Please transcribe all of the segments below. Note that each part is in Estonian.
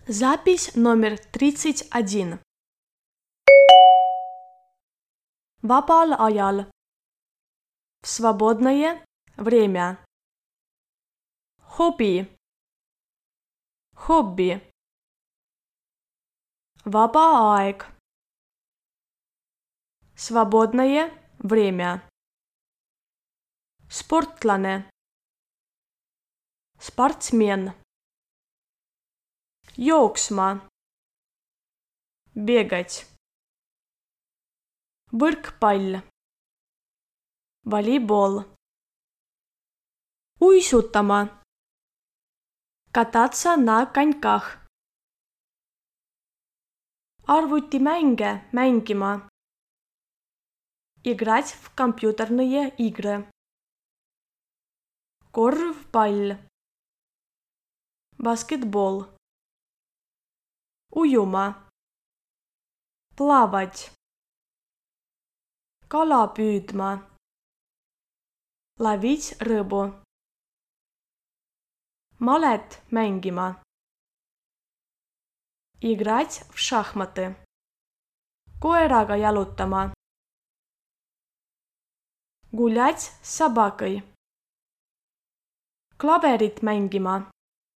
Запись номер 31. Vabal ajal. В свободное время. Hobby. Hobby. Vaba aeg. Свободное время. Sportlane. Sportsmen. Jooksma. Бегать. Võrkpall. Volleyball. Уисутама. Кататься на коньках. Arvutimänge mängima. Играть в компьютерные игры. Korvpall. Basketball. Ujuma. Плавать. Kala püüdma. Ловить рыбу. Malet mängima. Играть в шахматы. Koeraga jalutama. Гулять с собакой. Klaverit mängima.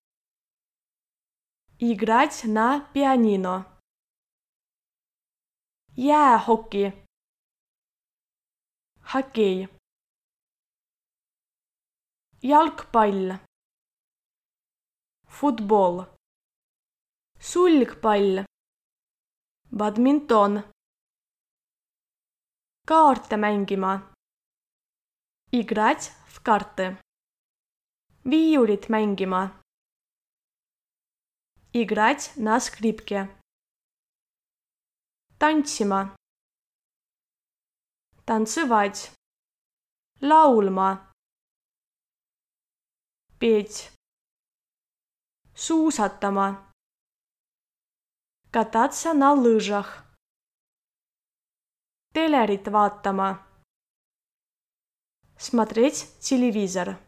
Играть на пианино. Jäähoki. Hokei. Jalgpall. Futbol. Sulgpall. Badminton. Kaarte mängima. Играть в карты. Viiulit mängima. Играть на скрипке. Tantsima. Танцевать. Laulma. Петь. Suusatama. Кататься на лыжах. Telerit vaatama. Смотреть телевизор.